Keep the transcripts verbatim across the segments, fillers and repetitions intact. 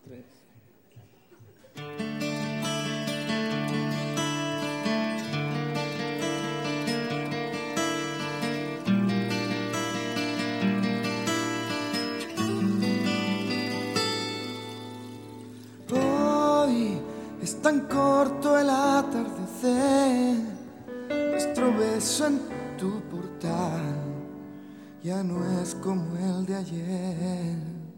tres. Hoy es tan corto el atardecer, nuestro beso en tu portal ya no es como el de ayer.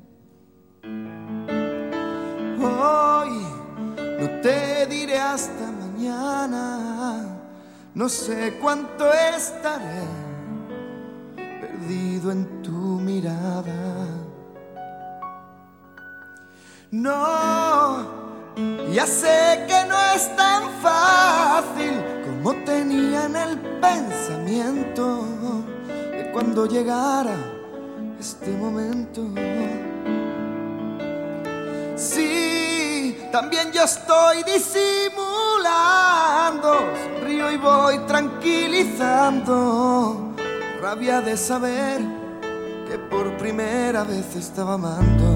Hoy no te diré hasta mañana, no sé cuánto estaré perdido en tu mirada. No, ya sé que no es tan fácil como tenía en el pensamiento de cuando llegara este momento. Sí, también yo estoy disimulando, sonrío y voy tranquilizando, rabia de saber que por primera vez estaba amando.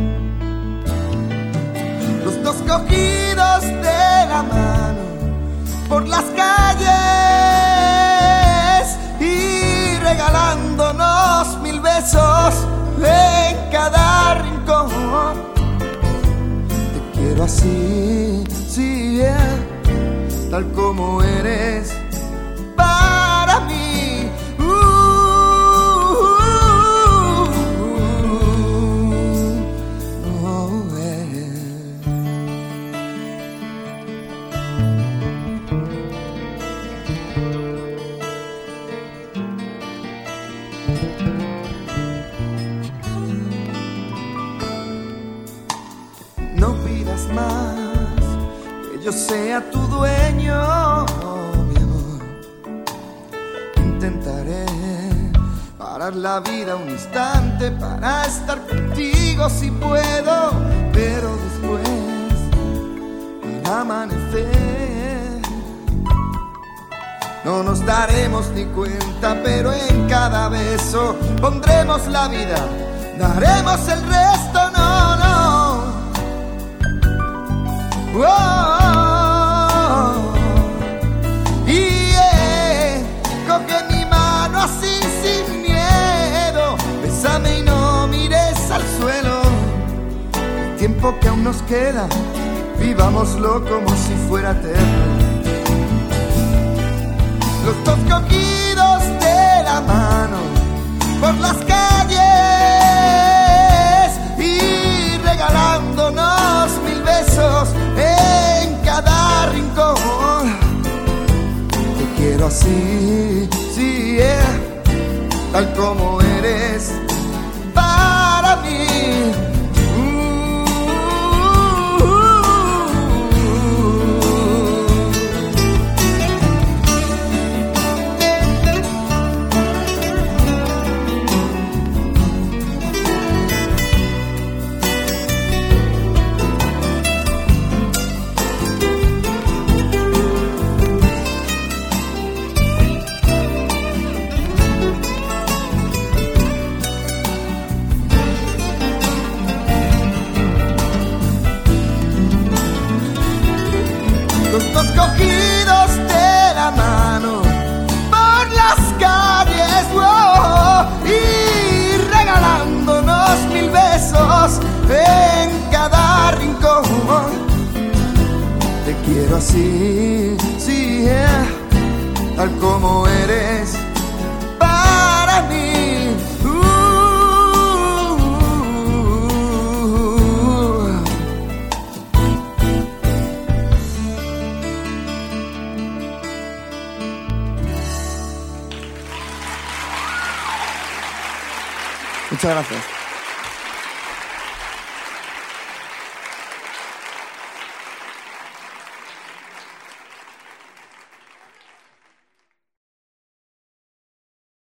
Los dos cogidos de la mano por las calles y regalándonos mil besos en cada rincón. Te quiero así, sí, yeah, tal como eres para mí. No pidas más que yo sea tu dueño, mi amor. Intentaré parar la vida un instante para estar contigo si puedo, pero después, al amanecer, no nos daremos ni cuenta, pero en cada beso pondremos la vida, daremos el resto, no, no. Oh, oh, oh. Y yeah, coge mi mano así sin miedo, bésame y no mires al suelo. El tiempo que aún nos queda, vivámoslo como si fuera eterno. Los dos cogidos de la mano por las calles y regalándonos mil besos en cada rincón. Te quiero así, sí, yeah, tal como eres para mí. Los dos cogidos de la mano por las calles, oh, y regalándonos mil besos en cada rincón. Te quiero así, sí, yeah, tal como eres para mí. Uh. Muchas gracias.